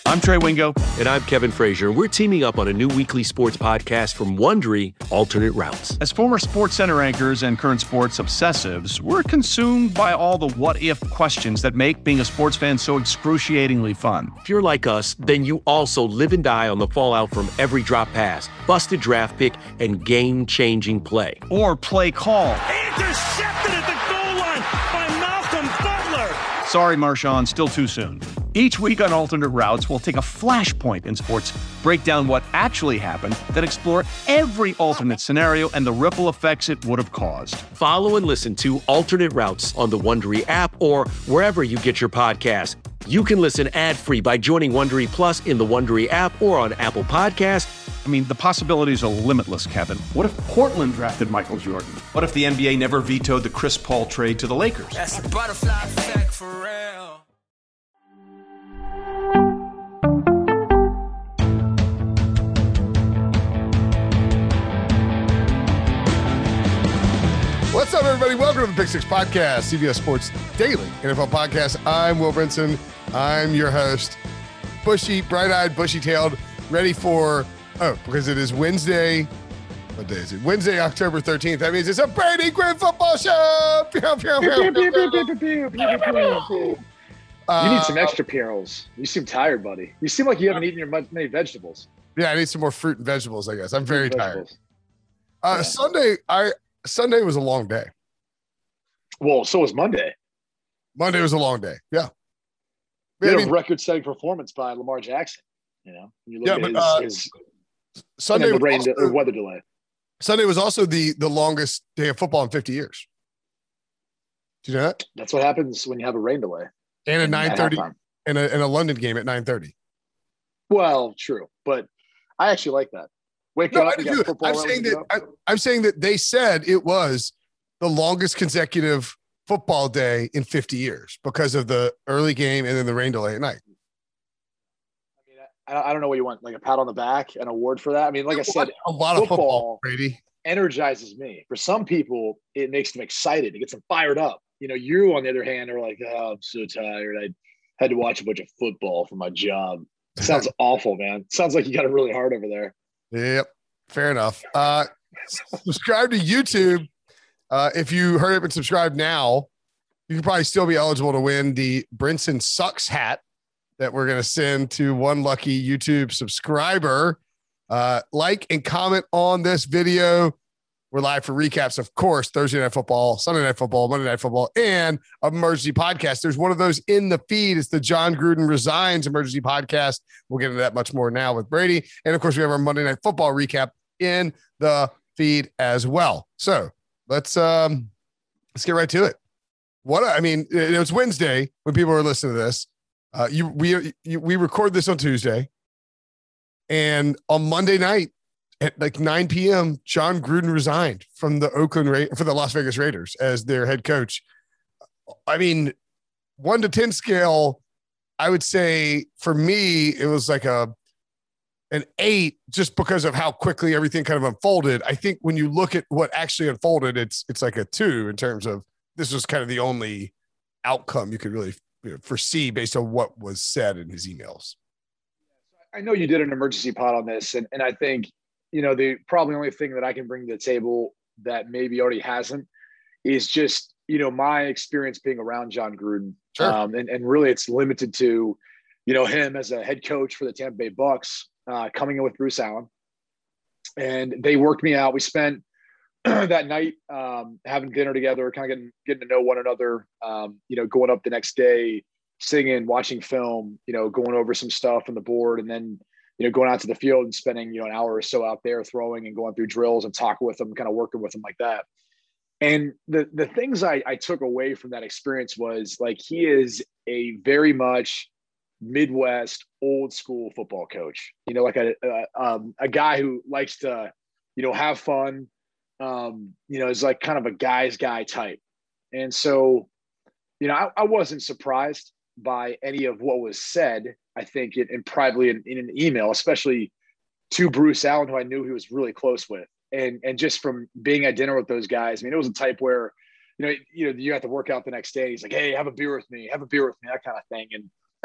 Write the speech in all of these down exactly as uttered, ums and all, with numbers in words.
I'm Trey Wingo. And I'm Kevin Frazier. We're teaming up on a new weekly sports podcast from Wondery, Alternate Routes. As former Sports Center anchors and current sports obsessives, we're consumed by all the what-if questions that make being a sports fan so excruciatingly fun. If you're like us, then you also live and die on the fallout from every drop pass, busted draft pick, and game-changing play. Or play call. Intercepted at the goal line by Malcolm Butler. Sorry, Marshawn, still too soon. Each week on Alternate Routes, we'll take a flashpoint in sports, break down what actually happened, then explore every alternate scenario and the ripple effects it would have caused. Follow and listen to Alternate Routes on the Wondery app or wherever you get your podcasts. You can listen ad-free by joining Wondery Plus in the Wondery app or on Apple Podcasts. I mean, the possibilities are limitless, Kevin. What if Portland drafted Michael Jordan? What if the N B A never vetoed the Chris Paul trade to the Lakers? That's a butterfly effect for real. What's up, everybody? Welcome to the Pick Six Podcast, C B S Sports Daily N F L Podcast. I'm Will Brinson. I'm your host. Bushy, bright-eyed, bushy-tailed, ready for, oh, because it is Wednesday. What day is it? Wednesday, October thirteenth. That means it's a Brady Quinn football show. Pew, pew, pew, pew, pew. You need some extra Pierrels. You seem tired, buddy. You seem like you haven't eaten your many vegetables. Yeah, I need some more fruit and vegetables, I guess. I'm very tired. Uh, Yeah. Sunday, I Sunday was a long day. Well, so was Monday. Monday was a long day. Yeah. We I had mean, a record-setting performance by Lamar Jackson. You know, when you look Yeah, at but, his, uh, his Sunday and the was rain also, or weather delay. Sunday was also the the longest day of football in fifty years. Do you know that? That's what happens when you have a rain delay. And a at nine thirty halftime. and a, and a London game at nine thirty. Well, true, but I actually like that. Wake No, up, I you do. got football I'm around saying you that go. I, I'm saying that they said it was the longest consecutive football day in fifty years because of the early game and then the rain delay at night. I mean, I, I don't know what you want, like a pat on the back, an award for that. I mean, like I said, A lot of football, football Brady. energizes me. For some people, it makes them excited. It gets them fired up. You know, you, on the other hand, are like, oh, I'm so tired. I had to watch a bunch of football for my job. Sounds awful, man. Sounds like you got it really hard over there. Yep. Fair enough. Uh, subscribe to YouTube. Uh, if you hurry up and subscribe now, you can probably still be eligible to win the Brinson Sucks hat that we're going to send to one lucky YouTube subscriber. Uh, like and comment on this video. We're live for recaps, of course, Thursday Night Football, Sunday Night Football, Monday Night Football, and Emergency Podcast. There's one of those in the feed. It's the John Gruden Resigns Emergency Podcast. We'll get into that much more now with Brady. And, of course, we have our Monday Night Football recap in the feed as well. So let's um, let's get right to it. What I mean, it was Wednesday when people are listening to this. Uh, you we you, we record this on Tuesday, and on Monday night at like nine p.m., John Gruden resigned from the Oakland Ra- for the Las Vegas Raiders as their head coach. I mean, one to ten scale, I would say for me it was like a an eight just because of how quickly everything kind of unfolded. I think when you look at what actually unfolded, it's it's like a two in terms of this was kind of the only outcome you could really you know, foresee based on what was said in his emails. I know you did an emergency pod on this, and, and I think, you know, the probably only thing that I can bring to the table that maybe already hasn't is just, you know, my experience being around John Gruden. Sure. Um, and, and really it's limited to, you know, him as a head coach for the Tampa Bay Bucks, uh, coming in with Bruce Allen. And they worked me out. We spent that night um, having dinner together, kind of getting, getting to know one another, um, you know, going up the next day, singing, watching film, you know, going over some stuff on the board, and then, you know, going out to the field and spending, you know, an hour or so out there throwing and going through drills and talking with them, kind of working with them like that. And the the things I, I took away from that experience was like, he is a very much Midwest old school football coach, you know, like a, a, um, a guy who likes to, you know, have fun, um, you know, is like kind of a guy's guy type. And so, you know, I, I wasn't surprised by any of what was said, I think, in, in privately in, in an email, especially to Bruce Allen, who I knew he was really close with. And and just from being at dinner with those guys, I mean, it was a type where, you know, you know, you have to work out the next day. He's like, hey, have a beer with me, have a beer with me, that kind of thing. And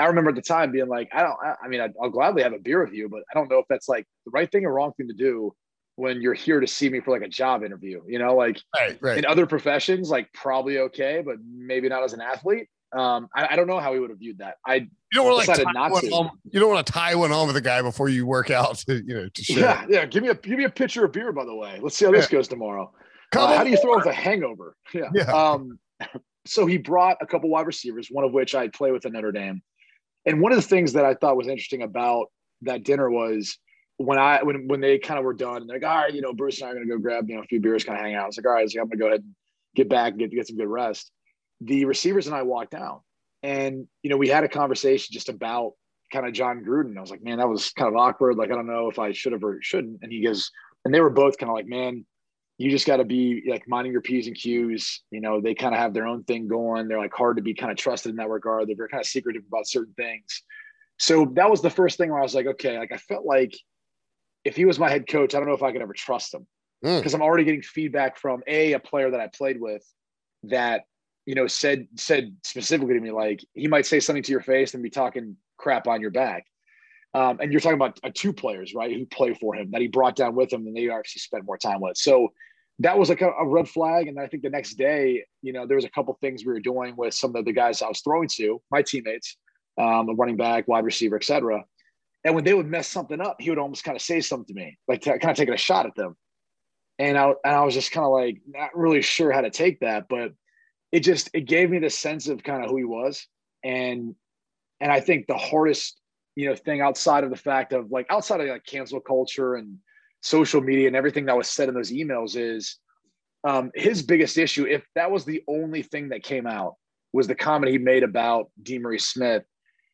I remember at the time being like, I don't, I, I mean, I'd, I'll gladly have a beer with you, but I don't know if that's like the right thing or wrong thing to do when you're here to see me for like a job interview, you know, like right, right. in other professions, like probably okay, but maybe not as an athlete. Um, I, I don't know how he would have viewed that. I you don't want to like tie not one to. on, you don't want to tie one on with a guy before you work out to, you know, to show. Yeah. Yeah. Give me a, give me a pitcher of beer, by the way. Let's see how this yeah. goes tomorrow. Uh, how do you throw with a hangover? Yeah. yeah. Um, so he brought a couple wide receivers, one of which I play with at Notre Dame. And one of the things that I thought was interesting about that dinner was when I, when, when they kind of were done, they're like, all right, you know, Bruce and I are going to go grab, you know, a few beers, kind of hang out. I was like, all right, so I'm going to go ahead and get back and get, get some good rest. The receivers and I walked down. And, you know, we had a conversation just about kind of John Gruden. I was like, man, that was kind of awkward. Like, I don't know if I should have or shouldn't. And he goes, and they were both kind of like, man, you just got to be like minding your P's and Q's. You know, they kind of have their own thing going. They're like hard to be kind of trusted in that regard. They're very kind of secretive about certain things. So that was the first thing where I was like, okay, like I felt like if he was my head coach, I don't know if I could ever trust him because mm. I'm already getting feedback from a, a player that I played with that, you know, said, said specifically to me, like he might say something to your face and be talking crap on your back. Um, and you're talking about uh, two players, right, who play for him that he brought down with him and they actually spent more time with. So that was like a, a red flag. And I think the next day, you know, there was a couple things we were doing with some of the guys I was throwing to, my teammates, um, a running back, wide receiver, et cetera. And when they would mess something up, he would almost kind of say something to me, like to, kind of taking a shot at them. And I, and I was just kind of like, not really sure how to take that, but it just, it gave me the sense of kind of who he was. And, and I think the hardest, you know, thing outside of the fact of like, outside of like cancel culture and social media and everything that was said in those emails is um, his biggest issue. If that was the only thing that came out was the comment he made about DeMaurice Smith.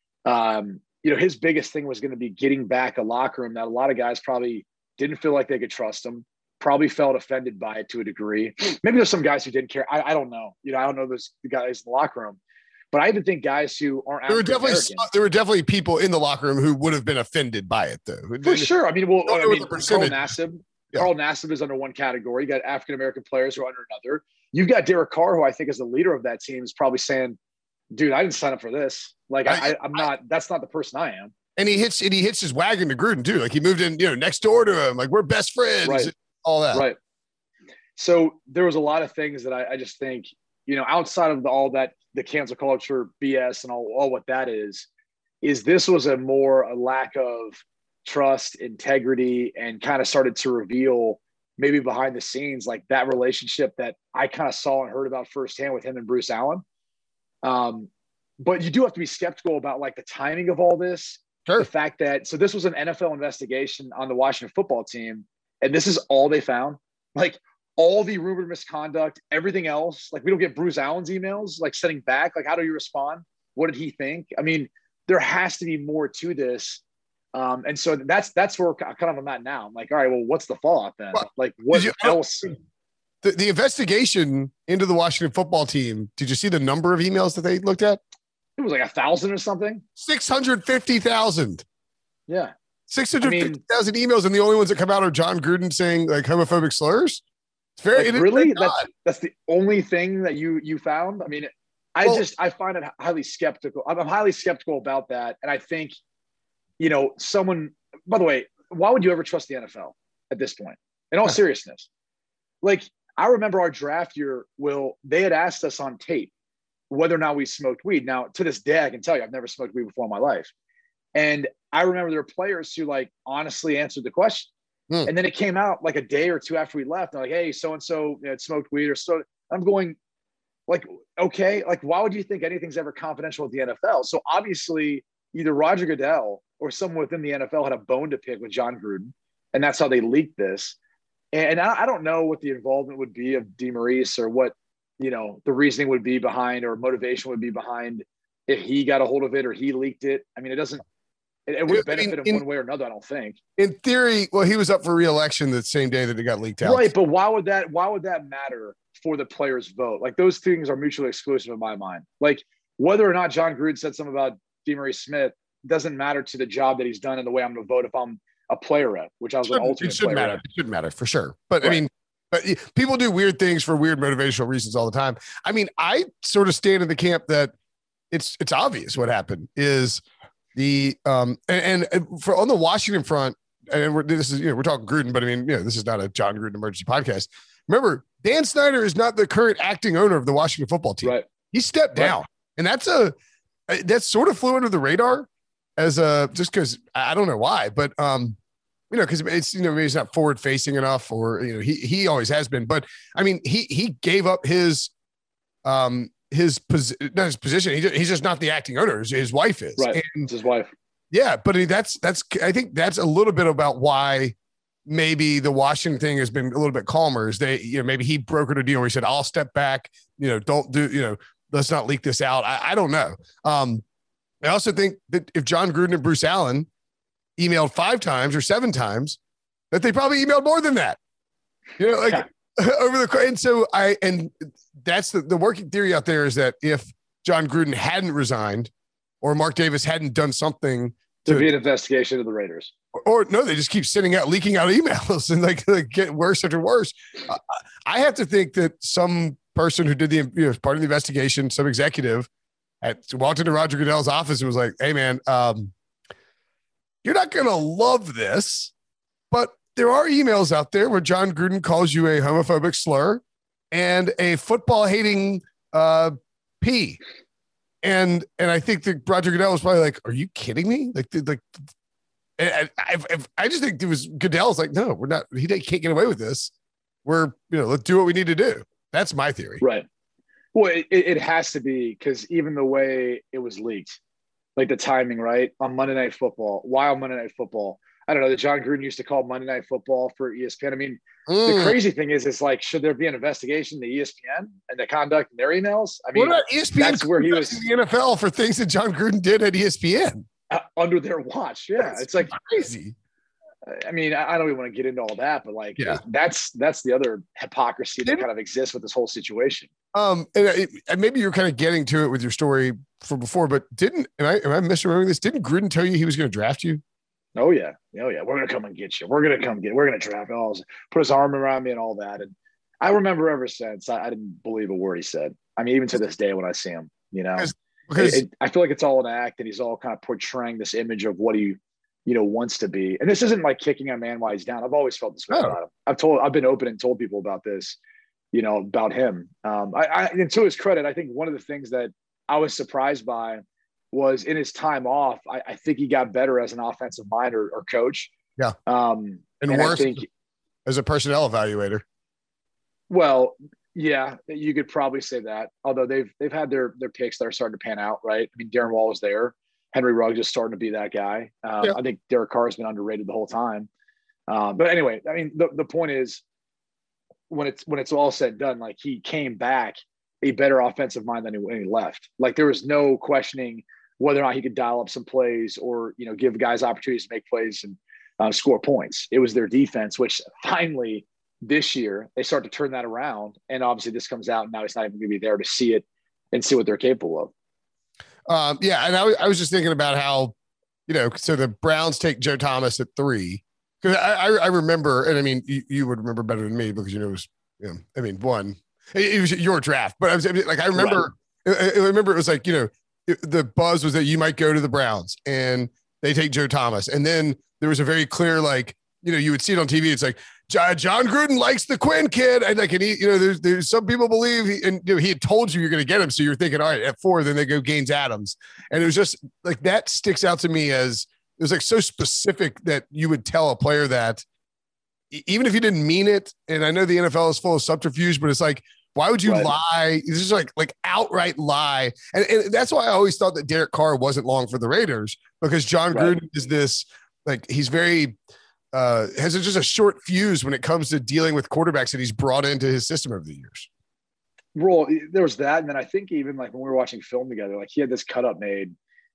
Um, you know, his biggest thing was going to be getting back a locker room that a lot of guys probably didn't feel like they could trust him, probably felt offended by it to a degree. Maybe there's some guys who didn't care. I, I don't know. You know, I don't know those guys in the locker room, but I even think guys who aren't there were definitely there were definitely people in the locker room who would have been offended by it, though. For sure. I mean, well, I mean, Carl Nassib, yeah. Carl Nassib is under one category. You got African American players who are under another. You've got Derek Carr, who I think is the leader of that team, is probably saying, "Dude, I didn't sign up for this. Like, I, I, I'm not. That's not the person I am." And he hits and he hits his wagon to Gruden too. Like he moved in, you know, next door to him. Like we're best friends. Right. All that. Right. So there was a lot of things that I, I just think, you know, outside of the, all that, the cancel culture B S and all, all what that is, is this was a more a lack of trust, integrity, and kind of started to reveal maybe behind the scenes, like that relationship that I kind of saw and heard about firsthand with him and Bruce Allen. Um, but you do have to be skeptical about like the timing of all this. Sure. The fact that, so this was an N F L investigation on the Washington football team, and this is all they found. Like all the rumored misconduct, everything else, like we don't get Bruce Allen's emails, like sending back, like how do you respond? What did he think? I mean, there has to be more to this. Um, and so that's, that's where kind of I'm at now. I'm like, all right, well, what's the fallout then? Well, like what you, else? The, the investigation into the Washington football team, did you see the number of emails that they looked at? It was like a thousand or something. six hundred fifty thousand. Yeah. six hundred fifty thousand I mean, emails. And the only ones that come out are John Gruden saying like homophobic slurs. It's very, like, it really, that's, that's the only thing that you, you found. I mean, I well, just, I find it highly skeptical. I'm, I'm highly skeptical about that. And I think, you know, someone, by the way, why would you ever trust the N F L at this point? In all seriousness, like I remember our draft year, Will, they had asked us on tape whether or not we smoked weed. Now, to this day, I can tell you, I've never smoked weed before in my life. And I remember there were players who like honestly answered the question. Hmm. And then it came out like a day or two after we left. They're like, hey, so-and-so had smoked weed or so. I'm going like, okay, like, why would you think anything's ever confidential with the N F L? So obviously either Roger Goodell or someone within the N F L had a bone to pick with John Gruden. And that's how they leaked this. And I, I don't know what the involvement would be of DeMaurice or what, you know, the reasoning would be behind or motivation would be behind if he got a hold of it or he leaked it. I mean, it doesn't, it, it wouldn't benefit in, him one way or another, I don't think. In theory, well, he was up for re-election the same day that it got leaked out. Right, but why would that, why would that matter for the players' vote? Like those things are mutually exclusive in my mind. Like whether or not John Gruden said something about DeMaurice Smith doesn't matter to the job that he's done and the way I'm going to vote if I'm a player rep, which I was an ultimate It should player matter. rep. It should matter for sure. But right. I mean, but people do weird things for weird motivational reasons all the time. I mean, I sort of stand in the camp that it's it's obvious what happened is the um and, and for on the Washington front, and we're, this is you know we're talking Gruden, but I mean you know this is not a John Gruden emergency podcast. Remember, Dan Snyder is not the current acting owner of the Washington football team. Right. He stepped down, right. and that's a that's sort of flew under the radar as a just because I don't know why, but um you know because it's you know maybe he's not forward facing enough, or you know he he always has been, but I mean he he gave up his um. his position, not his position. He just, he's just not the acting owner. His, his wife is. Right. And, it's his wife. Yeah. But that's, that's, I think that's a little bit about why maybe the Washington thing has been a little bit calmer is they, you know, maybe he brokered a deal where he said, I'll step back, you know, don't do, you know, let's not leak this out. I, I don't know. Um, I also think that if John Gruden and Bruce Allen emailed five times or seven times, that they probably emailed more than that, you know, like yeah. over the, and so I, and that's the, the working theory out there is that if John Gruden hadn't resigned or Mark Davis hadn't done something to, to be an investigation of the Raiders, or, or no, they just keep sending out, leaking out emails and like, like get worse after worse. Uh, I have to think that some person who did the, you know, part of the investigation, some executive at walked into Roger Goodell's office and was like, hey man, um, you're not going to love this, but there are emails out there where John Gruden calls you a homophobic slur and a football hating uh, P. And and I think that Roger Goodell was probably like, are you kidding me? Like, like I, I, I just think it was Goodell's like, no, we're not, he can't get away with this. We're, you know, let's do what we need to do. That's my theory. Right. Well, it, it has to be because even the way it was leaked, like the timing, right? On Monday Night Football, while Monday Night Football, I don't know, that John Gruden used to call Monday Night Football for E S P N. I mean, mm. the crazy thing is, it's like, should there be an investigation to E S P N and the conduct in their emails? I mean, what about E S P N? That's where he was in the N F L for things that John Gruden did at E S P N uh, under their watch. Yeah, that's it's like crazy. I mean, I don't even want to get into all that, but like, yeah. that's that's the other hypocrisy that kind of exists with this whole situation. Um, and, it, and maybe you're kind of getting to it with your story from before, but didn't am I am I misremembering this? Didn't Gruden tell you he was going to draft you? Oh yeah, oh yeah, we're gonna come and get you. We're gonna come get. We're gonna draft. Oh, put his arm around me and all that. And I remember ever since I, I didn't believe a word he said. I mean, even to this day when I see him, you know, because, because it, it, I feel like it's all an act, and he's all kind of portraying this image of what he, you know, wants to be. And this isn't like kicking a man while he's down. I've always felt this way oh. about him. I've told, I've been open and told people about this, you know, about him. Um, I, I, and to his credit, I think one of the things that I was surprised by was in his time off, I, I think he got better as an offensive mind or, or coach. Yeah. Um, and, and worse I think, as a personnel evaluator. Well, yeah, you could probably say that. Although they've they've had their their picks that are starting to pan out, right? I mean, Darren Waller was there. Henry Ruggs is starting to be that guy. Um, yeah. I think Derek Carr has been underrated the whole time. Um, but anyway, I mean, the, the point is when it's when it's all said and done, like he came back a better offensive mind than he, when he left. Like there was no questioning whether or not he could dial up some plays or, you know, give guys opportunities to make plays and uh, score points. It was their defense, which finally this year they start to turn that around. And obviously this comes out and now he's not even going to be there to see it and see what they're capable of. Um, yeah. And I, I was just thinking about how, you know, so the Browns take Joe Thomas at three. Cause I, I, I remember, and I mean, you, you would remember better than me because, you know, it was, you know, I mean, one, it, it was your draft, but I was like, I remember, right. I, I remember it was like, you know, the buzz was that you might go to the Browns and they take Joe Thomas. And then there was a very clear, like, you know, you would see it on T V. It's like, John Gruden likes the Quinn kid. And like, and he, you know, there's, there's some people believe he, and you know, he had told you you're going to get him. So you're thinking, all right, at four, then they go Gaines Adams. And it was just like, that sticks out to me as it was like so specific that you would tell a player that even if you didn't mean it. And I know the N F L is full of subterfuge, but it's like, why would you right. lie? This is like like outright lie. And, and that's why I always thought that Derek Carr wasn't long for the Raiders, because John right. Gruden is this, like, he's very, uh, has just a short fuse when it comes to dealing with quarterbacks that he's brought into his system over the years. Well, there was that. And then I think even like when we were watching film together, like he had this cut up made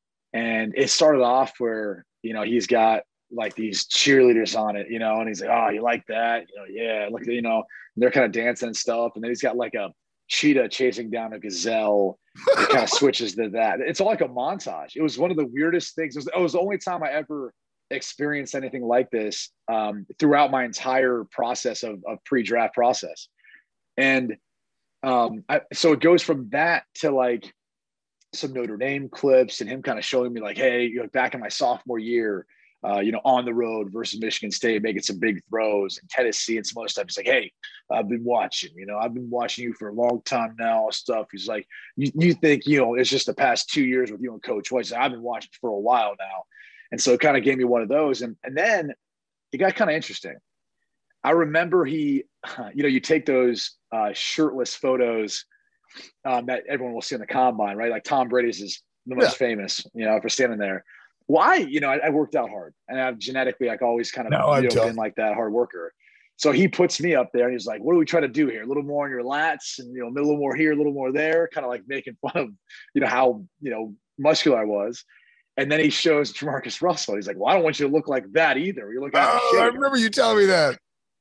and it started off where, you know, he's got like these cheerleaders on it, you know, and he's like, oh, you like that? You know, yeah, look, you know, and they're kind of dancing and stuff. And then he's got like a cheetah chasing down a gazelle. It kind of switches to that. It's all like a montage. It was one of the weirdest things. It was, it was the only time I ever experienced anything like this um, throughout my entire process of, of pre-draft process. And um, I, so it goes from that to like some Notre Dame clips and him kind of showing me like, hey, you know, back in my sophomore year, uh, you know, on the road versus Michigan State, making some big throws, and Tennessee and some other stuff. He's like, hey, I've been watching, you know, I've been watching you for a long time now, stuff. He's like, you, you think, you know, it's just the past two years with you and Coach White. So I've been watching for a while now. And so it kind of gave me one of those. And, and then it got kind of interesting. I remember he, you know, you take those uh, shirtless photos um, that everyone will see in the combine, right? Like Tom Brady's is the most yeah. famous, you know, for standing there. Why? Well, you know, I, I worked out hard, and I've genetically, like, always kind of no, you know, been like that hard worker. So he puts me up there, and he's like, "What do we try to do here? A little more on your lats, and you know, a little more here, a little more there," kind of like making fun of, you know, how you know muscular I was. And then he shows Jamarcus Russell. He's like, "Well, I don't want you to look like that either. You're looking." Oh, I remember you telling me that.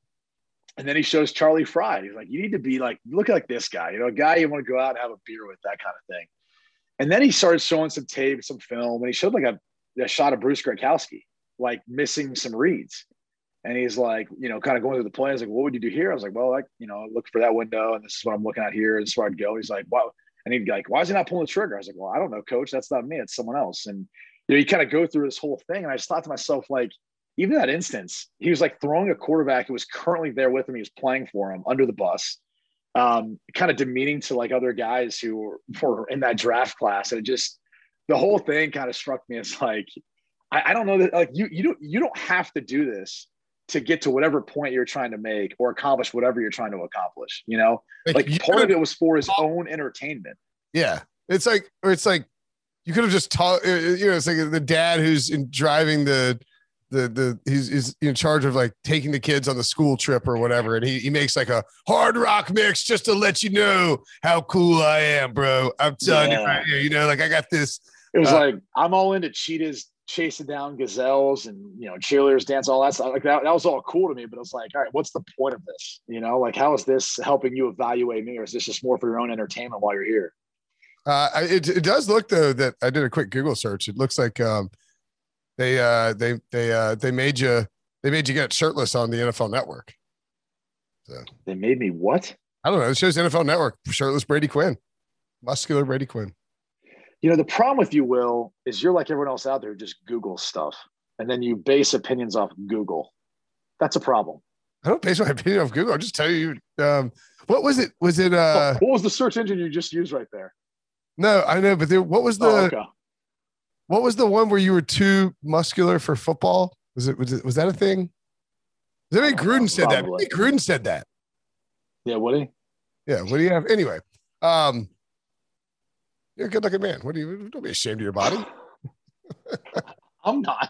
And then he shows Charlie Fry. He's like, "You need to be like, look like this guy. You know, a guy you want to go out and have a beer with, that kind of thing." And then he started showing some tape, some film, and he showed like a. a shot of Bruce Gronkowski, like missing some reads. And he's like, you know, kind of going through the play. I was like, what would you do here? I was like, well, like, you know, look for that window, and this is what I'm looking at here. And this is where I'd go. He's like, wow. And he'd be like, why is he not pulling the trigger? I was like, well, I don't know, coach. That's not me. It's someone else. And, you know, you kind of go through this whole thing. And I just thought to myself, like, even that instance, he was like throwing a quarterback who was currently there with him. He was playing for him under the bus, um, kind of demeaning to like other guys who were, were in that draft class. And it just, the whole thing kind of struck me as like, I, I don't know that like you, you don't, you don't have to do this to get to whatever point you're trying to make or accomplish whatever you're trying to accomplish. You know, like, like part of it was for his own entertainment. Yeah. It's like, or it's like, you could have just taught, you know, it's like the dad who's in driving the, the, the, he's, he's in charge of like taking the kids on the school trip or whatever. And he, he makes like a hard rock mix just to let you know how cool I am, bro. I'm telling yeah. you right here, you know, like I got this. It was uh, like, I'm all into cheetahs chasing down gazelles and, you know, cheerleaders dance, all that stuff. Like that, that was all cool to me, but it's like, all right, what's the point of this? You know, like, how is this helping you evaluate me, or is this just more for your own entertainment while you're here? Uh, it, it does look though that I did a quick Google search. It looks like um, they uh, they they uh, they made you they made you get shirtless on the N F L Network. So they made me what? I don't know. It shows N F L Network shirtless Brady Quinn, muscular Brady Quinn. You know, the problem with you, Will, is you're like everyone else out there who just Google stuff, and then you base opinions off Google. That's a problem. I don't base my opinion off Google. I'll just tell you. Um, what was it? Was it? Uh, what was the search engine you just used right there? No, I know, but there, what was the oh, okay. what was the one where you were too muscular for football? Was it was it was that a thing? Maybe Gruden know, said that. Maybe Gruden said that. Yeah, what do you? Yeah, what do you have? Anyway, um, you're a good looking man. What do you don't be ashamed of your body? I'm not.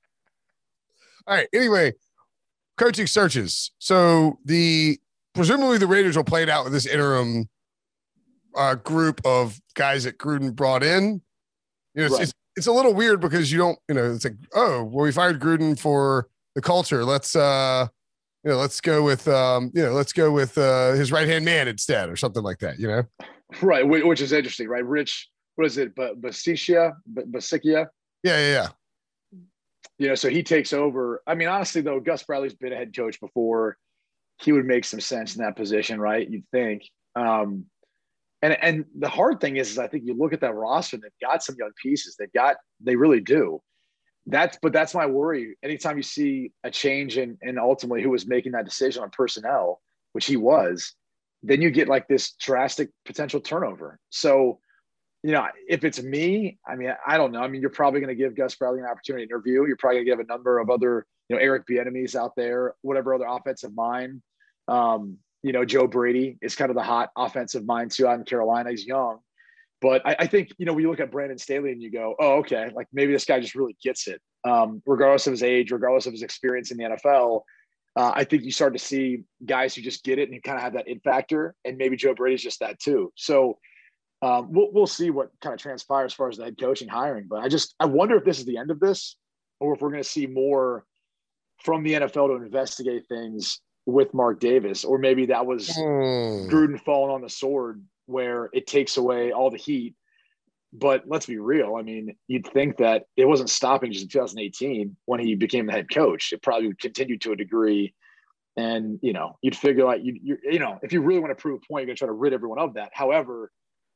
All right. Anyway, coaching searches. So the presumably the Raiders will play it out with this interim uh, group of guys that Gruden brought in. You know, it's, right. it's it's a little weird because you don't, you know, it's like, oh, well, we fired Gruden for the culture. Let's uh, you know, let's go with um, you know, let's go with uh his right hand man instead, or something like that. You know, right? Which is interesting, right? Rich, what is it? But Basicia, Basicia. Yeah, yeah, yeah. You know, so he takes over. I mean, honestly, though, Gus Bradley's been a head coach before. He would make some sense in that position, right? You'd think. Um, and and the hard thing is, is I think you look at that roster, they've got some young pieces. They've got, they really do. That's, but that's my worry. Anytime you see a change in, in ultimately who was making that decision on personnel, which he was, then you get like this drastic potential turnover. So, you know, if it's me, I mean, I don't know. I mean, you're probably going to give Gus Bradley an opportunity to interview. You're probably going to give a number of other, you know, Eric Bieniemys out there, whatever other offensive mind. Um, you know, Joe Brady is kind of the hot offensive mind too out in Carolina. He's young. But I, I think, you know, when you look at Brandon Staley and you go, oh, okay, like maybe this guy just really gets it, um, regardless of his age, regardless of his experience in the N F L. Uh, I think you start to see guys who just get it and you kind of have that it factor. And maybe Joe Brady's just that too. So, Um, we'll we'll see what kind of transpires as far as the head coaching hiring, but I just I wonder if this is the end of this, or if we're going to see more from the N F L to investigate things with Mark Davis, or maybe that was mm. Gruden falling on the sword where it takes away all the heat. But let's be real. I mean, you'd think that it wasn't stopping just in two thousand eighteen when he became the head coach. It probably would continue to a degree. And, you know, you'd figure like, you, you, you know, if you really want to prove a point, you're going to try to rid everyone of that. However,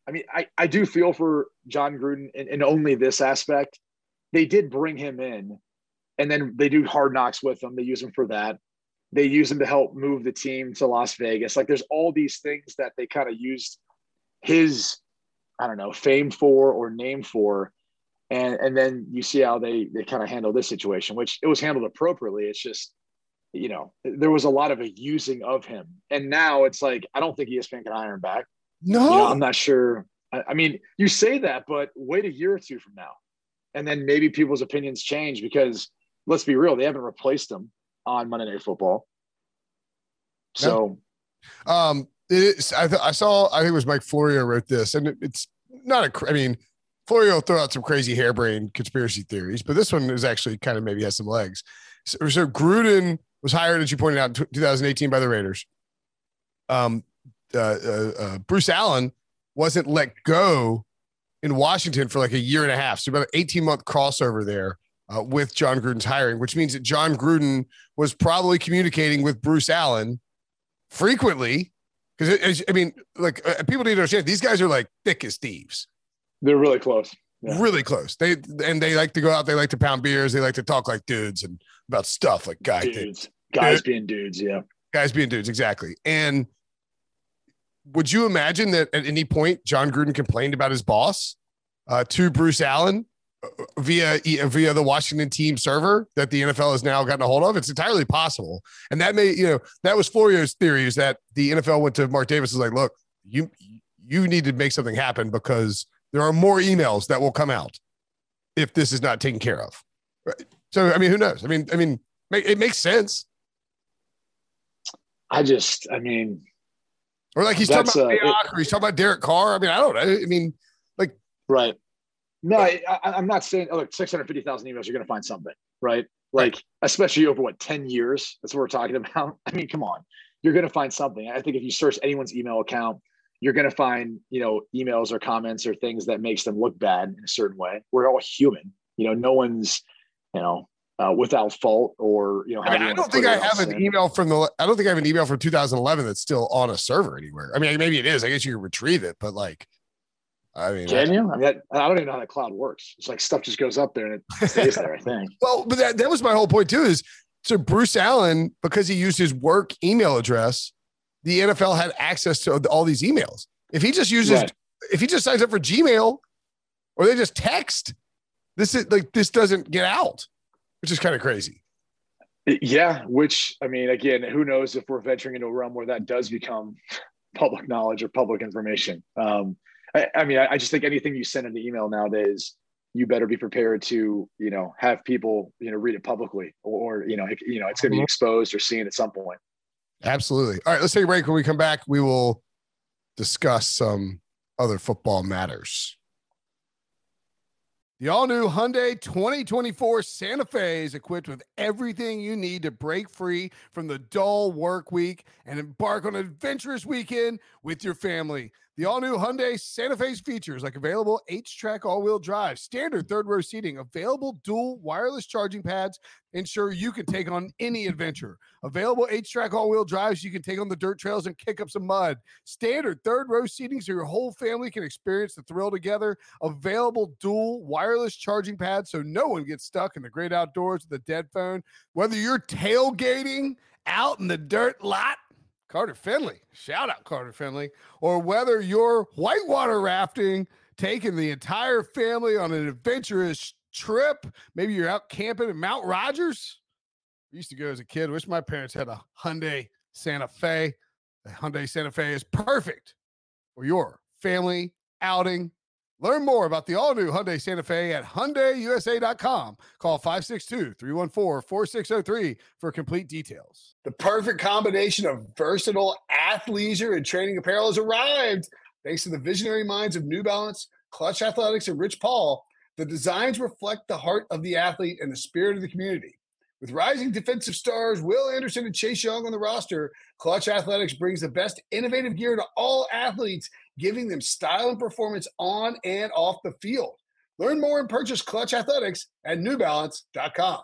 I mean, I, I do feel for John Gruden in, in only this aspect. They did bring him in, and then they do Hard Knocks with him. They use him for that. They use him to help move the team to Las Vegas. Like, there's all these things that they kind of used his, I don't know, fame for or name for. And and then you see how they they kind of handle this situation, which it was handled appropriately. It's just, you know, there was a lot of a using of him. And now it's like, I don't think E S P N can hire him back. No, you know, I'm not sure. I, I mean, you say that, but wait a year or two from now. And then maybe people's opinions change because let's be real, they haven't replaced him on Monday Night Football. So, no. um, it is, I, th- I saw, I think it was Mike Florio wrote this, and it, it's not a, I mean, Florio threw out some crazy harebrained conspiracy theories, but this one is actually kind of maybe has some legs. So, so Gruden was hired, as you pointed out, in two thousand eighteen by the Raiders. Um, uh, uh, uh, Bruce Allen wasn't let go in Washington for like a year and a half. So about an eighteen month crossover there uh, with John Gruden's hiring, which means that John Gruden was probably communicating with Bruce Allen frequently. Because, I mean, like uh, people need to understand, these guys are like thick as thieves. They're really close. Yeah. Really close. They and they like to go out. They like to pound beers. They like to talk like dudes and about stuff like guys. Dudes. Guys being dudes, yeah. Guys being dudes, exactly. And would you imagine that at any point John Gruden complained about his boss uh, to Bruce Allen via via the Washington team server that the N F L has now gotten a hold of? It's entirely possible. And that may, you know, that was Florio's theory, is that the N F L went to Mark Davis and was like, look, you you need to make something happen because there are more emails that will come out if this is not taken care of. Right? So, I mean, who knows? I mean, I mean, it makes sense. I just, I mean, or like he's talking about Mayock, uh, or he's talking about Derek Carr. I mean, I don't know. I mean, like, right. No, I, I'm not saying, oh, look, six hundred fifty thousand emails, you're going to find something, right? Like, right. Especially over what, ten years? That's what we're talking about. I mean, come on, you're going to find something. I think if you search anyone's email account, you're going to find, you know, emails or comments or things that makes them look bad in a certain way. We're all human, you know, no one's, you know, uh, without fault or, you know, I, mean, I don't think I have an in. email from the, I don't think I have an email from two thousand eleven that's still on a server anywhere. I mean, maybe it is, I guess you can retrieve it, but like, I mean, can I, you? I mean, I, I don't even know how that cloud works. It's like stuff just goes up there and it stays there, I think. Well, but that, that was my whole point too, is so Bruce Allen, because he used his work email address, the N F L had access to all these emails. If he just uses, right. if he just signs up for Gmail or they just text, this is like, this doesn't get out, which is kind of crazy. Yeah. Which, I mean, again, who knows if we're venturing into a realm where that does become public knowledge or public information. Um, I, I mean, I, I just think anything you send in the email nowadays, you better be prepared to, you know, have people, you know, read it publicly or, or you know, it, you know, it's going to be exposed or seen at some point. Absolutely. All right, let's take a break. When we come back, we will discuss some other football matters. The all-new Hyundai twenty twenty-four Santa Fe is equipped with everything you need to break free from the dull work week and embark on an adventurous weekend with your family. The all-new Hyundai Santa Fe's features like available H-Track all-wheel drive, standard third-row seating, available dual wireless charging pads, ensure you can take on any adventure. Available H-Track all-wheel drives, you can take on the dirt trails and kick up some mud. Standard third-row seating so your whole family can experience the thrill together. Available dual wireless charging pads so no one gets stuck in the great outdoors with a dead phone. Whether you're tailgating out in the dirt lot, Carter Finley, shout out Carter Finley, or whether you're whitewater rafting, taking the entire family on an adventurous trip, maybe you're out camping in Mount Rogers. I used to go as a kid. Wish my parents had a Hyundai Santa Fe. The Hyundai Santa Fe is perfect for your family outing. Learn more about the all-new Hyundai Santa Fe at Hyundai U S A dot com. Call five six two, three one four, four six zero three for complete details. The perfect combination of versatile athleisure and training apparel has arrived. Thanks to the visionary minds of New Balance, Clutch Athletics, and Rich Paul, the designs reflect the heart of the athlete and the spirit of the community. With rising defensive stars Will Anderson and Chase Young on the roster, Clutch Athletics brings the best innovative gear to all athletes, giving them style and performance on and off the field. Learn more and purchase Clutch Athletics at New Balance dot com.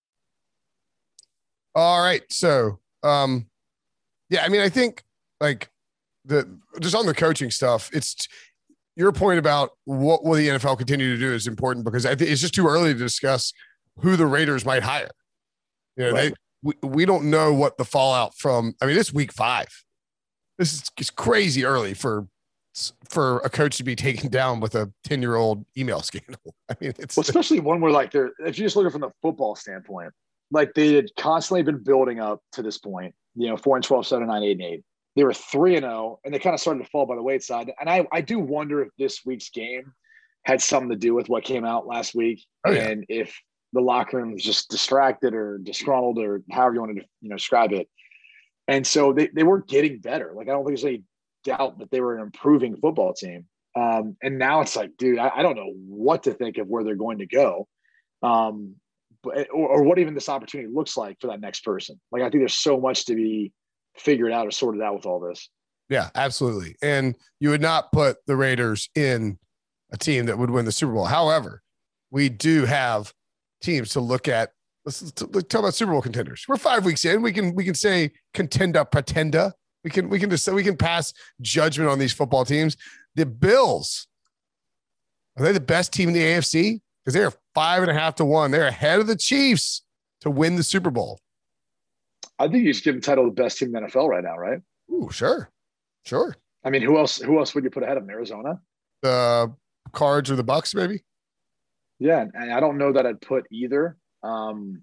All right. So, um, yeah, I mean, I think like the just on the coaching stuff, it's your point about what will the N F L continue to do is important because I think it's just too early to discuss who the Raiders might hire. You know, right. they we, we don't know what the fallout from. I mean, it's week five. This is it's crazy early for for a coach to be taken down with a ten year old email scandal. I mean, it's well, especially one where like they're if you just look at it from the football standpoint, like they had constantly been building up to this point. You know, four and twelve, seven and nine, eight and eight. They were three and zero, and they kind of started to fall by the wayside. And I, I do wonder if this week's game had something to do with what came out last week, oh, yeah. and if the locker room was just distracted or disgruntled or however you want to you know describe it. And so they they weren't getting better. Like I don't think there's any doubt that they were an improving football team. Um, and now it's like, dude, I, I don't know what to think of where they're going to go, um, but or, or what even this opportunity looks like for that next person. Like I think there's so much to be figured out or sorted out with all this. Yeah, absolutely. And you would not put the Raiders in a team that would win the Super Bowl. However, we do have teams to look at. Let's, let's talk about Super Bowl contenders. We're five weeks in. We can we can say contender, pretender. We can we can just we can pass judgment on these football teams. The Bills, are they the best team in the A F C? Because they are five and a half to one. They're ahead of the Chiefs to win the Super Bowl. I think you should give the title the best team in the N F L right now, right? Ooh, sure. Sure. I mean, who else who else would you put ahead of them? Arizona? The Cards or the Bucks, maybe? Yeah, and I don't know that I'd put either. Um,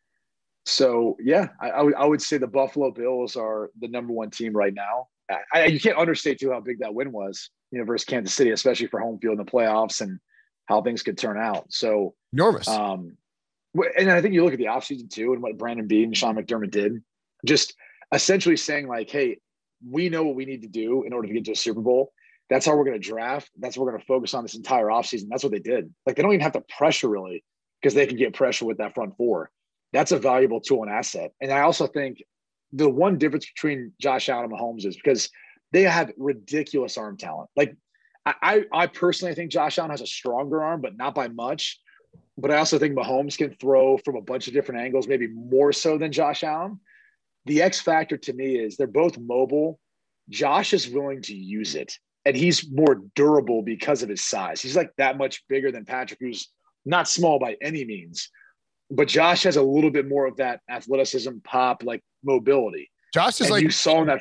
so, yeah, I, I, would, I would say the Buffalo Bills are the number one team right now. I, I, you can't understate, too, how big that win was, you know, versus Kansas City, especially for home field in the playoffs and how things could turn out. So enormous. Um, and I think you look at the offseason too and what Brandon Beane and Sean McDermott did, just essentially saying like, hey, we know what we need to do in order to get to a Super Bowl. That's how we're going to draft. That's what we're going to focus on this entire offseason. That's what they did. Like they don't even have to pressure really because they can get pressure with that front four. That's a valuable tool and asset. And I also think the one difference between Josh Allen and Mahomes is because they have ridiculous arm talent. Like I, I, I personally think Josh Allen has a stronger arm, but not by much. But I also think Mahomes can throw from a bunch of different angles, maybe more so than Josh Allen. The X factor to me is they're both mobile. Josh is willing to use it, and he's more durable because of his size. He's like that much bigger than Patrick, who's not small by any means. But Josh has a little bit more of that athleticism, pop, like mobility. Josh is and like you saw in that.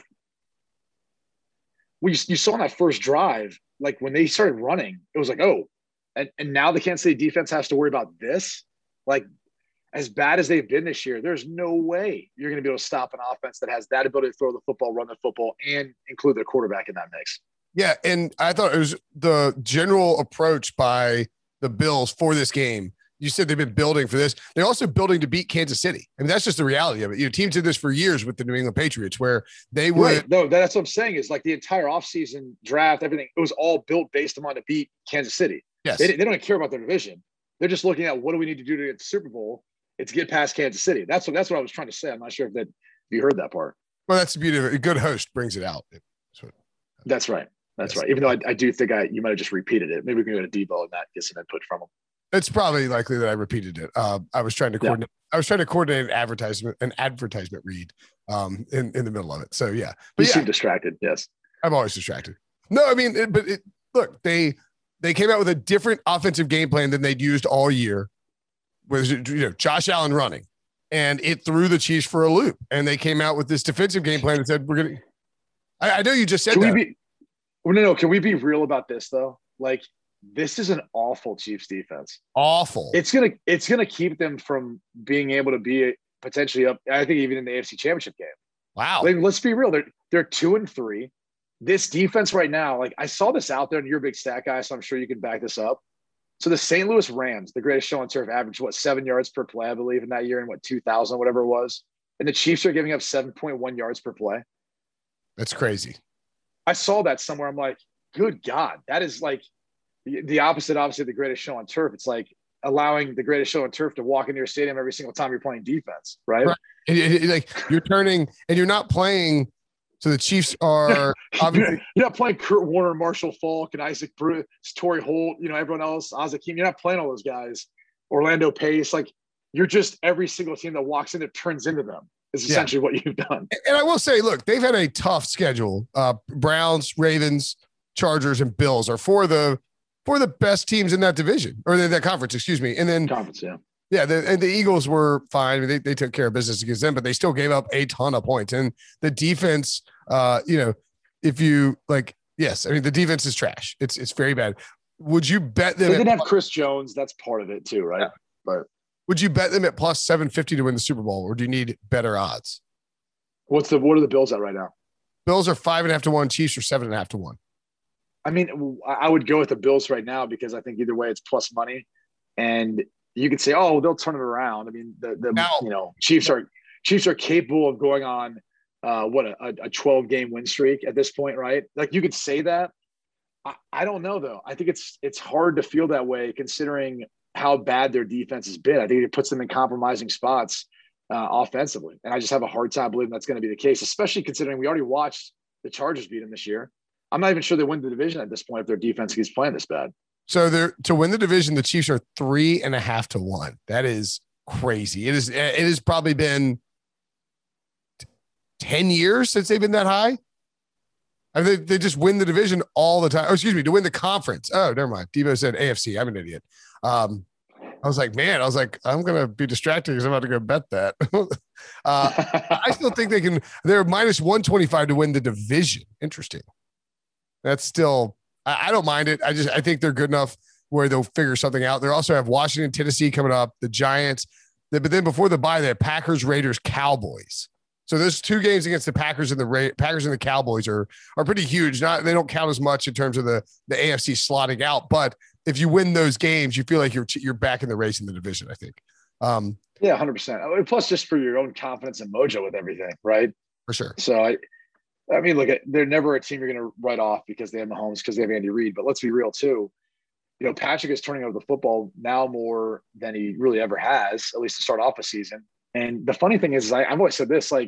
Well, you, you saw in that first drive, like when they started running, it was like, oh. And, and now the Kansas City defense has to worry about this. Like, as bad as they've been this year, there's no way you're going to be able to stop an offense that has that ability to throw the football, run the football, and include their quarterback in that mix. Yeah, and I thought it was the general approach by the Bills for this game. You said they've been building for this. They're also building to beat Kansas City. I mean, that's just the reality of it. You know, teams did this for years with the New England Patriots, where they would. Right. No, that's what I'm saying is like the entire offseason draft, everything, it was all built based on to beat Kansas City. Yes. They, they don't care about their division. They're just looking at what do we need to do to get the Super Bowl. It's get past Kansas City. That's what that's what I was trying to say. I'm not sure if that if you heard that part. Well, that's the beauty of it. A good host brings it out. That's, what, that's right. That's yes. right. Even though I, I do think I you might have just repeated it. Maybe we can go to Debo and that get some input from him. It's probably likely that I repeated it. Uh, I was trying to coordinate. Yeah. I was trying to coordinate an advertisement, an advertisement read um, in in the middle of it. So yeah, but you yeah, seem distracted. Yes, I'm always distracted. No, I mean, it, but it, look, they they came out with a different offensive game plan than they'd used all year. With you know Josh Allen running, and it threw the Chiefs for a loop. And they came out with this defensive game plan that said we're gonna. I, I know you just said can that. We be, well, no, no. Can we be real about this though? Like. This is an awful Chiefs defense. Awful. It's gonna it's gonna keep them from being able to be potentially up. I think even in the A F C Championship game. Wow. Like, let's be real. They're they're two and three. This defense right now, like I saw this out there, and you're a big stat guy, so I'm sure you can back this up. So the Saint Louis Rams, the greatest show on turf, averaged what seven yards per play, I believe, in that year, in what two thousand, whatever it was. And the Chiefs are giving up seven point one yards per play. That's crazy. I saw that somewhere. I'm like, good God, that is like. The opposite, obviously, of the greatest show on turf. It's like allowing the greatest show on turf to walk into your stadium every single time you're playing defense, right? Right. And it, it, like you're turning, and you're not playing. So the Chiefs are obviously you're not playing Kurt Warner, Marshall Faulk, and Isaac Bruce, Torrey Holt. You know everyone else, Azakim. You're not playing all those guys. Orlando Pace. Like you're just every single team that walks in that turns into them. Is essentially yeah. what you've done. And I will say, look, they've had a tough schedule. Uh, Browns, Ravens. Chargers, and Bills are four of the four of the best teams in that division or in that conference, excuse me. And then Conference, yeah. Yeah, the, and the Eagles were fine. I mean, they, they took care of business against them, but they still gave up a ton of points. And the defense, uh, you know, if you like, yes, I mean, the defense is trash. It's it's very bad. Would you bet them? They didn't at, have Chris Jones. That's part of it too, right? Yeah. But would you bet them at plus seven fifty to win the Super Bowl, or do you need better odds? what's the what are the Bills at right now? Bills are five and a half to one. Chiefs are seven and a half to one. I mean, I would go with the Bills right now because I think either way it's plus money, and you could say, oh, they'll turn it around. I mean, the the Now, you know Chiefs are Chiefs are capable of going on uh, what a, a twelve game win streak at this point, right? Like you could say that. I, I don't know though. I think it's it's hard to feel that way considering how bad their defense has been. I think it puts them in compromising spots uh, offensively, and I just have a hard time believing that's going to be the case, especially considering we already watched the Chargers beat them this year. I'm not even sure they win the division at this point if their defense keeps playing this bad. So they're to win the division, the Chiefs are three and a half to one. That is crazy. It is. It has probably been ten years since they've been that high. I mean, they, they just win the division all the time. Oh, excuse me, to win the conference. Oh, never mind. Debo said A F C. I'm an idiot. Um, I was like, man, I was like, I'm going to be distracted because I'm about to go bet that. uh, I still think they can. They're minus one twenty-five to win the division. Interesting. That's still, I, I don't mind it. I just, I think they're good enough where they'll figure something out. They also have Washington, Tennessee coming up, the Giants. They, but then before the bye, they have Packers, Raiders, Cowboys. So those two games against the Packers and the Ra- Packers and the Cowboys are are pretty huge. Not they don't count as much in terms of the the A F C slotting out, but if you win those games, you feel like you're you're back in the race in the division. I think. Um, yeah, one hundred percent. Plus, just for your own confidence and mojo with everything, right? For sure. So I, I mean, look, they're never a team you're going to write off because they have Mahomes, because they have Andy Reid. But let's be real too. You know, Patrick is turning over the football now more than he really ever has, at least to start off a season. And the funny thing is, is I, I've always said this, like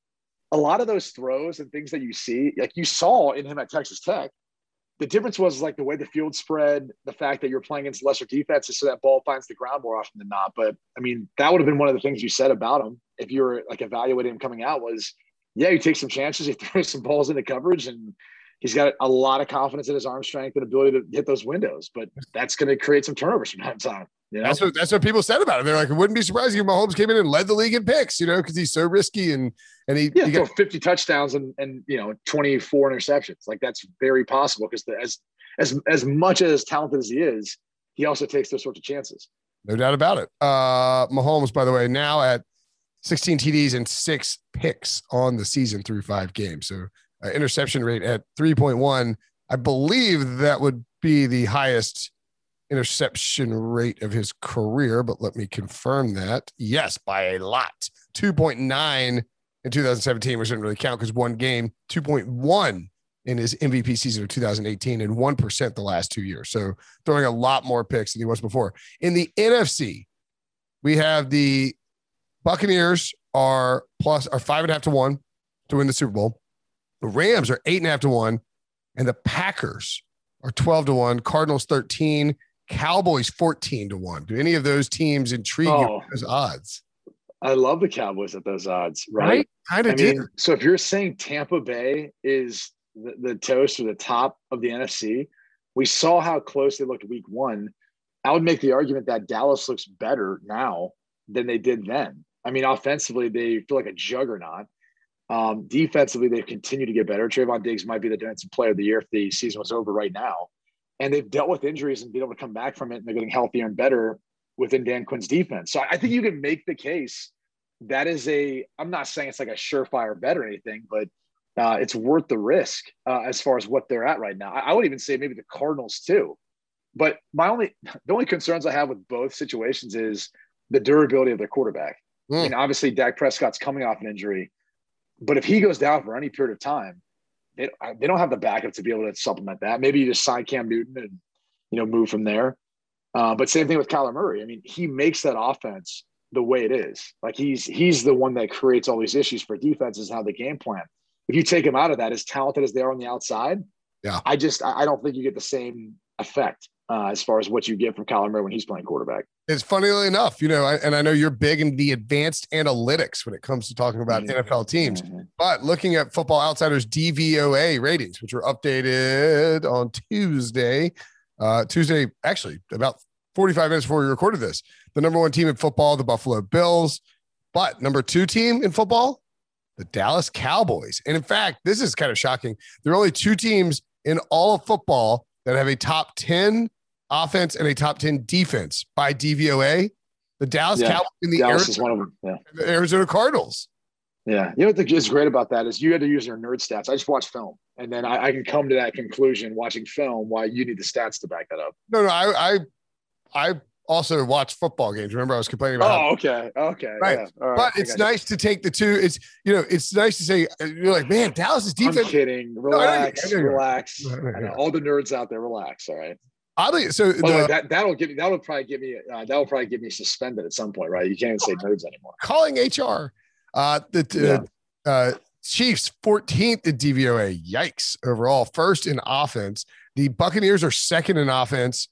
a lot of those throws and things that you see, like you saw in him at Texas Tech, the difference was like the way the field spread, the fact that you're playing against lesser defenses, so that ball finds the ground more often than not. But I mean, that would have been one of the things you said about him if you were like evaluating him coming out was, yeah, he takes some chances, he throws some balls into coverage, and he's got a lot of confidence in his arm strength and ability to hit those windows. But that's going to create some turnovers from time to time. You know? That's what that's what people said about him. They're like, it wouldn't be surprising if Mahomes came in and led the league in picks, you know, because he's so risky and and he, yeah, he got got fifty touchdowns and and you know twenty-four interceptions. Like that's very possible because as as as much as talented as he is, he also takes those sorts of chances. No doubt about it. Uh, Mahomes, by the way, now at sixteen T Ds and six picks on the season through five games. So uh, interception rate at three point one. I believe that would be the highest interception rate of his career, but let me confirm that. Yes, by a lot. two point nine in two thousand seventeen, which didn't really count because one game, two point one in his M V P season of two thousand eighteen, and one percent the last two years. So throwing a lot more picks than he was before. In the N F C, we have the Buccaneers are plus are five and a half to one to win the Super Bowl. The Rams are eight and a half to one, and the Packers are twelve to one. Cardinals thirteen, Cowboys fourteen to one. Do any of those teams intrigue Oh. you with those odds? I love the Cowboys at those odds, right? Right? Kind I of mean, do. so if you're saying Tampa Bay is the, the toast or the top of the N F C, we saw how close they looked week one. I would make the argument that Dallas looks better now than they did then. I mean, offensively, they feel like a juggernaut. Um, defensively, they've continued to get better. Trayvon Diggs might be the defensive player of the year if the season was over right now. And they've dealt with injuries and been able to come back from it, and they're getting healthier and better within Dan Quinn's defense. So I think you can make the case that is a – I'm not saying it's like a surefire bet or anything, but uh, it's worth the risk uh, as far as what they're at right now. I, I would even say maybe the Cardinals too. But my only – the only concerns I have with both situations is the durability of their quarterback. Mm. I mean, obviously, Dak Prescott's coming off an injury. But if he goes down for any period of time, they, they don't have the backup to be able to supplement that. Maybe you just sign Cam Newton and, you know, move from there. Uh, but same thing with Kyler Murray. I mean, he makes that offense the way it is. Like he's he's the one that creates all these issues for defenses, how they game plan. If you take him out of that, as talented as they are on the outside, yeah, I just I don't think you get the same. effect uh, as far as what you get from Kyler Murray when he's playing quarterback. It's funnily enough, you know, I, and I know you're big in the advanced analytics when it comes to talking about mm-hmm. N F L teams, mm-hmm. but looking at Football Outsiders D V O A ratings, which were updated on Tuesday, uh, Tuesday, actually about forty-five minutes before we recorded this, the number one team in football, the Buffalo Bills, but number two team in football, the Dallas Cowboys. And in fact, this is kind of shocking. There are only two teams in all of football that have a top ten offense and a top ten defense by D V O A. The Dallas yeah. Cowboys and the Dallas Arizona, is one of them. Yeah. the Arizona Cardinals. Yeah. You know what is great about that is you had to use your nerd stats. I just watch film, and then I, I can come to that conclusion watching film why you need the stats to back that up. No, no, I I, I also watch football games. Remember, I was complaining about. Oh, how, okay, okay, right. Yeah. Right. But it's nice you. to take the two. It's you know, it's nice to say you're like, man, Dallas's defense. I'm kidding. Relax, no, I know, I know, relax. I know, I know. All the nerds out there, relax. All right. Oddly, so By the, the way, that that'll give me that'll probably give me uh, that'll probably get me suspended at some point, right? You can't even say nerds anymore. Calling H R. Uh, the uh, uh, Chiefs fourteenth in D V O A. Yikes! Overall, first in offense. The Buccaneers are second in offense,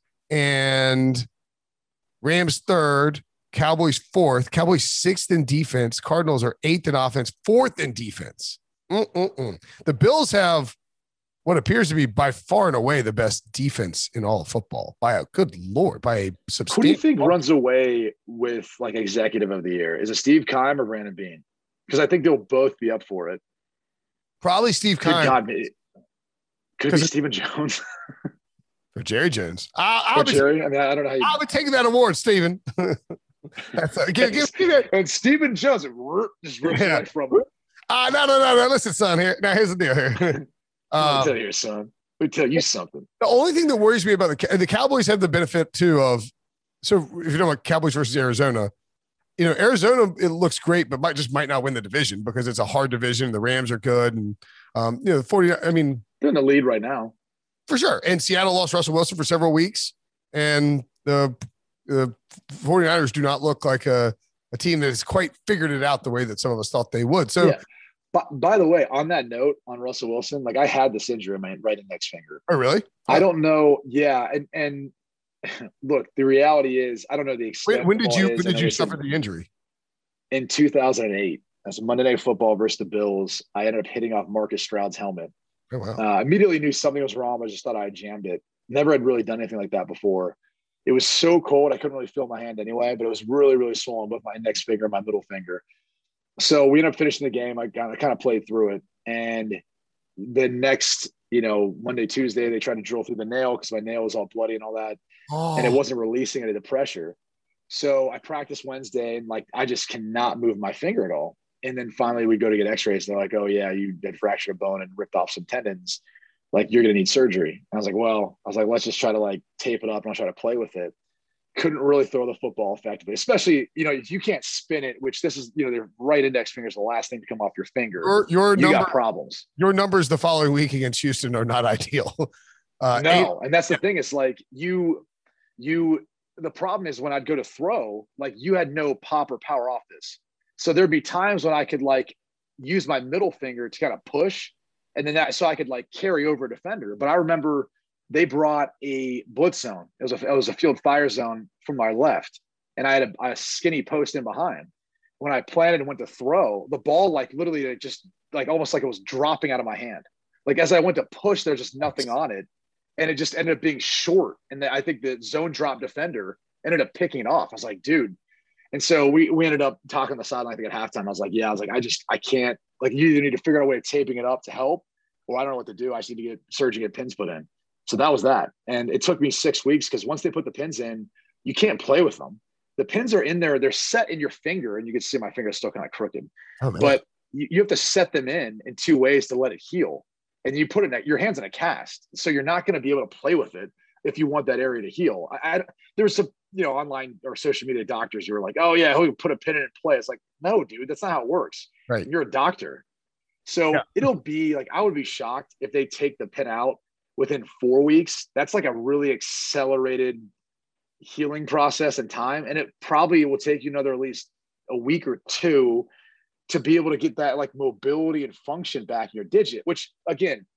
and Rams third. Cowboys fourth. Cowboys sixth in defense. Cardinals are eighth in offense, fourth in defense. Mm-mm-mm. The Bills have what appears to be by far and away the best defense in all of football by a good Lord, by a substantial. Who do you think runs away with like executive of the year? Is it Steve Keim or Brandon Beane? Because I think they'll both be up for it. Probably Steve Good Keim. God, could be Stephen Jones or Jerry Jones. I, or Jerry. I mean, I don't know how you. I'll be taking that award, Stephen. That's a, give, give, give it. And Stephen Jones just rips yeah. right from it. Ah, uh, no, no, no, no. Listen, son. Here, now here's the deal. Here. I'll um, tell you, son. Let me tell you something. The only thing that worries me about the the Cowboys have the benefit too of, so if you know what Cowboys versus Arizona, you know Arizona it looks great, but might just might not win the division because it's a hard division. The Rams are good, and um, you know the forty. I mean, they're in the lead right now for sure. And Seattle lost Russell Wilson for several weeks, and the the 49ers do not look like a a team that has quite figured it out the way that some of us thought they would. So. Yeah. But by the way, on that note, on Russell Wilson, like I had this injury in my right index finger. Oh, really? I don't know. Yeah, and and look, the reality is, I don't know the extent. When, when did you when did you suffer the injury? In two thousand eight, as Monday Night Football versus the Bills, I ended up hitting off Marcus Stroud's helmet. Oh wow! Uh, immediately knew something was wrong. I just thought I jammed it. Never had really done anything like that before. It was so cold I couldn't really feel my hand anyway, but it was really really swollen, both my index finger and my middle finger. So we ended up finishing the game. I kind of, kind of played through it. And the next, you know, Monday, Tuesday, they tried to drill through the nail because my nail was all bloody and all that. Oh. And it wasn't releasing any of the pressure. So I practiced Wednesday and like, I just cannot move my finger at all. And then finally we go to get x-rays. They're like, oh yeah, you had fractured a bone and ripped off some tendons. Like you're going to need surgery. And I was like, well, I was like, let's just try to like tape it up and I'll try to play with it. Couldn't really throw the football effectively, especially, you know, if you can't spin it, which this is, you know, their right index finger is the last thing to come off your finger. Your, your you number, got problems. Your numbers the following week against Houston are not ideal. Uh, no. Eight, and that's the thing. It's like you, you, the problem is when I'd go to throw, like you had no pop or power off this. So there'd be times when I could like use my middle finger to kind of push. And then that, so I could like carry over a defender. But I remember they brought a blitz zone. It was a, it was a field fire zone from my left. And I had a, a skinny post in behind. When I planted and went to throw, the ball, like literally just like, almost like it was dropping out of my hand. Like as I went to push, there's just nothing on it. And it just ended up being short. And I think the zone drop defender ended up picking it off. I was like, dude. And so we, we ended up talking on the sideline, I think at halftime. I was like, yeah, I was like, I just, I can't, like you either need to figure out a way of taping it up to help, or I don't know what to do. I just need to get surgery, get pins put in. So that was that. And it took me six weeks because once they put the pins in, you can't play with them. The pins are in there. They're set in your finger. And you can see my finger is still kind of crooked. Oh, but you, you have to set them in in two ways to let it heal. And you put it in your hand's in a cast. So you're not going to be able to play with it if you want that area to heal. I, I, there's some, you know, online or social media doctors who are like, oh, yeah, he'll put a pin in and play. It's like, no, dude, that's not how it works. Right. You're a doctor. So yeah. It'll be like, I would be shocked if they take the pin out within four weeks. That's like a really accelerated healing process and time. And it probably will take you another at least a week or two to be able to get that like mobility and function back in your digit, which again,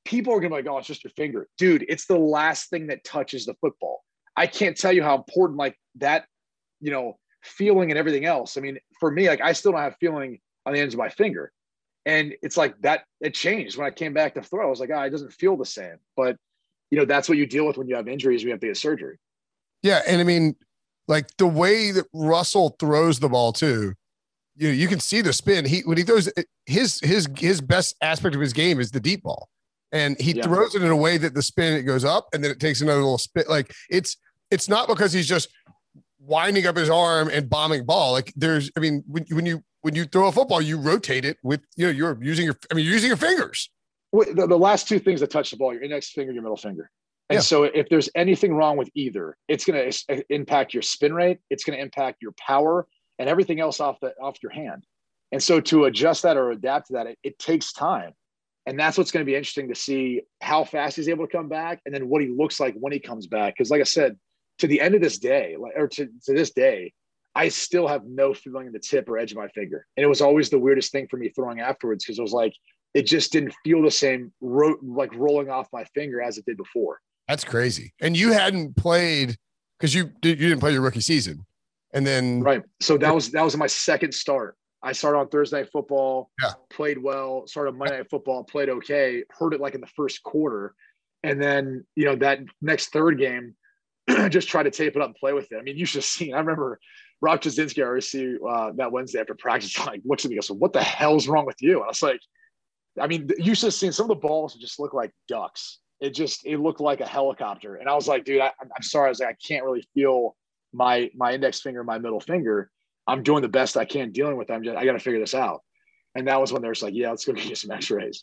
people are going to be like, oh, it's just your finger. Dude, it's the last thing that touches the football. I can't tell you how important like that, you know, feeling and everything else. I mean, for me, like I still don't have feeling on the ends of my finger. And it's like that, it changed when I came back to throw. I was like, ah, oh, it doesn't feel the same. But, you know, that's what you deal with when you have injuries, when you have to get surgery. Yeah. And I mean, like the way that Russell throws the ball too, you know, you can see the spin. He, when he throws his, his, his best aspect of his game is the deep ball. And he yeah. throws it in a way that the spin, it goes up and then it takes another little spin. Like it's, it's not because he's just winding up his arm and bombing ball. Like there's, I mean, when, when you, when you throw a football, you rotate it with, you know, you're using your, I mean, you're using your fingers. Well, the, the last two things that touch the ball, your index finger, your middle finger. And yeah. so if there's anything wrong with either, it's going to impact your spin rate. It's going to impact your power and everything else off the, off your hand. And so to adjust that or adapt to that, it, it takes time. And that's what's going to be interesting to see how fast he's able to come back and then what he looks like when he comes back. Because like I said, to the end of this day, or to, to this day, I still have no feeling in the tip or edge of my finger. And it was always the weirdest thing for me throwing afterwards because it was like, it just didn't feel the same, ro- like rolling off my finger as it did before. That's crazy. And you hadn't played because you, you didn't play your rookie season. And then. Right. So that was, that was my second start. I started on Thursday Night Football, yeah. played well, started Monday Night Football, played okay, heard it like in the first quarter. And then, you know, that next third game, just try to tape it up and play with it. I mean, you should have seen, I remember Rob Jasinski, I always see uh, that Wednesday after practice, like, looks at me and goes, what the hell's wrong with you? And I was like, I mean, you should have seen some of the balls just look like ducks. It just, it looked like a helicopter. And I was like, dude, I, I'm sorry. I was like, I can't really feel my, my index finger, my middle finger. I'm doing the best I can dealing with them. I got to figure this out. And that was when they're just like, yeah, let's go get some x-rays.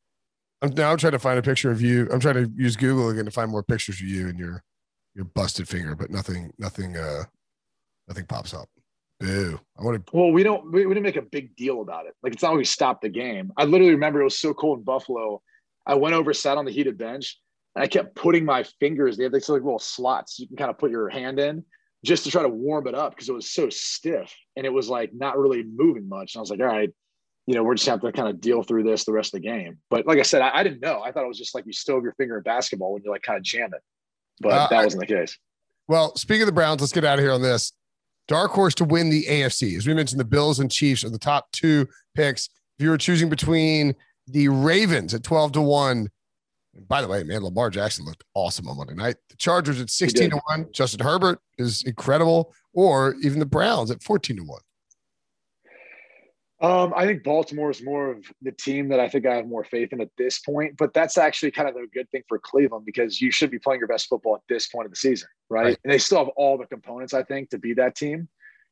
I'm now I'm trying to find a picture of you. I'm trying to use Google again to find more pictures of you and your, your busted finger, but nothing, nothing, uh, nothing pops up. Boo. I want to. Well, we don't, we, we didn't make a big deal about it. Like it's not like we stopped the game. I literally remember it was so cold in Buffalo. I went over, sat on the heated bench, and I kept putting my fingers. They have these like little slots you can kind of put your hand in just to try to warm it up because it was so stiff and it was like not really moving much. And I was like, all right, you know, we're just have to kind of deal through this the rest of the game. But like I said, I, I didn't know. I thought it was just like you still have your finger in basketball when you like kind of jam it. But uh, that wasn't the case. Well, speaking of the Browns, let's get out of here on this. Dark horse to win the A F C. As we mentioned, the Bills and Chiefs are the top two picks. If you were choosing between the Ravens at twelve to one, and by the way, man, Lamar Jackson looked awesome on Monday night. The Chargers at sixteen to one. Justin Herbert is incredible. Or even the Browns at fourteen to one. Um, I think Baltimore is more of the team that I think I have more faith in at this point, but that's actually kind of a good thing for Cleveland because you should be playing your best football at this point of the season, right? right. And they still have all the components, I think, to be that team.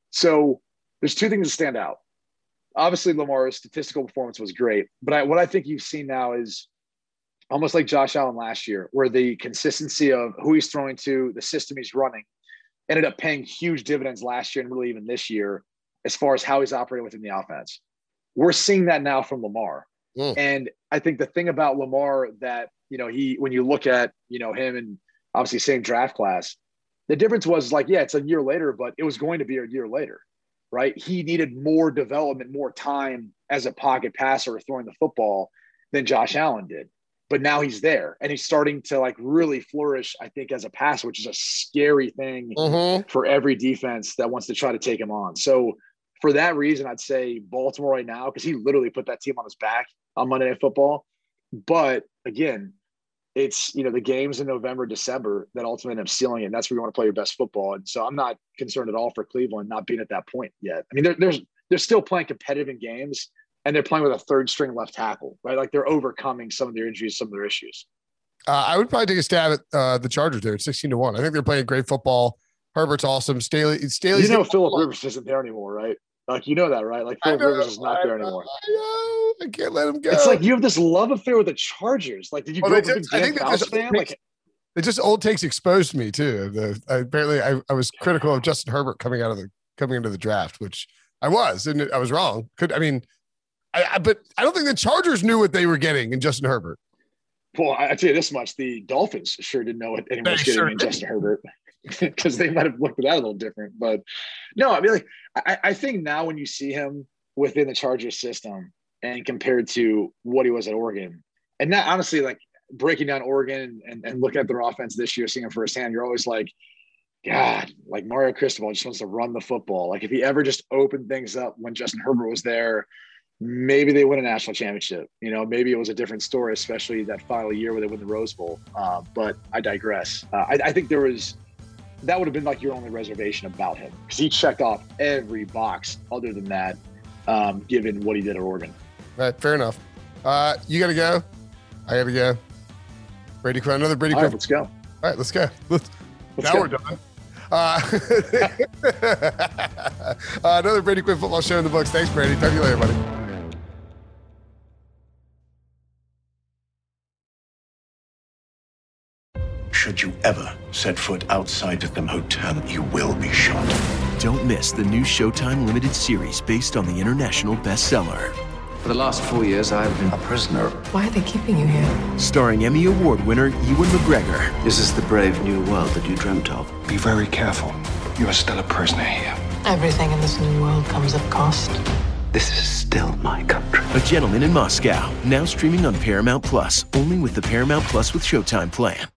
So there's two things that stand out. Obviously, Lamar's statistical performance was great, but I, what I think you've seen now is almost like Josh Allen last year, where the consistency of who he's throwing to, the system he's running, ended up paying huge dividends last year and really even this year as far as how he's operating within the offense. We're seeing that now from Lamar. Mm. And I think the thing about Lamar that, you know, he, when you look at, you know, him and obviously same draft class, the difference was like, yeah, it's a year later, but it was going to be a year later, right? He needed more development, more time as a pocket passer throwing the football than Josh Allen did. But now he's there and he's starting to like really flourish, I think, as a passer, which is a scary thing mm-hmm. for every defense that wants to try to take him on. So for that reason, I'd say Baltimore right now, because he literally put that team on his back on Monday Night Football. But again, it's, you know, the games in November, December that ultimately end up sealing it. And that's where you want to play your best football. And so I'm not concerned at all for Cleveland not being at that point yet. I mean, they're, there's, they're still playing competitive in games and they're playing with a third string left tackle, right? Like they're overcoming some of their injuries, some of their issues. Uh, I would probably take a stab at uh, the Chargers there at sixteen to one. I think they're playing great football. Herbert's awesome. Staley, Staley's you know, Phillip Rivers isn't there anymore, right? Like, you know that, right? Like, Phillip Rivers is not there anymore. I know. I can't let him go. It's like you have this love affair with the Chargers. Like, did you well, grow up with a Dan Fouts fan? Like, it just old takes exposed me too. The I, apparently I, I was critical of Justin Herbert coming out of the coming into the draft, which I was, and I was wrong. Could I mean, I, I but I don't think the Chargers knew what they were getting in Justin Herbert. Well, I tell you this much: the Dolphins sure didn't know what anyone was getting sure in Justin Herbert. Because they might have looked at that a little different, but no, I mean, like, I, I think now when you see him within the Chargers system and compared to what he was at Oregon, and that honestly, like, breaking down Oregon and, and looking at their offense this year, seeing it firsthand, you're always like, God, like Mario Cristobal just wants to run the football. Like if he ever just opened things up when Justin Herbert was there, maybe they win a national championship. You know, maybe it was a different story, especially that final year where they win the Rose Bowl. Uh, but I digress. Uh, I, I think there was that would have been like your only reservation about him because he checked off every box other than that, um, given what he did at Oregon. Right, fair enough. Uh, you got to go. I got to go. Brady Quinn, another Brady All Quinn. right, let's go. All right, let's go. Let's, Let's now go. we're done. Uh, uh, another Brady Quinn football show in the books. Thanks, Brady. Talk to you later, buddy. Should you ever set foot outside of them hotel, you will be shot. Don't miss the new Showtime limited series based on the international bestseller. For the last four years, I've been a prisoner. Why are they keeping you here? Starring Emmy Award winner Ewan McGregor. This is the brave new world that you dreamt of. Be very careful. You are still a prisoner here. Everything in this new world comes at cost. This is still my country. A Gentleman in Moscow, now streaming on Paramount Plus, only with the Paramount Plus with Showtime plan.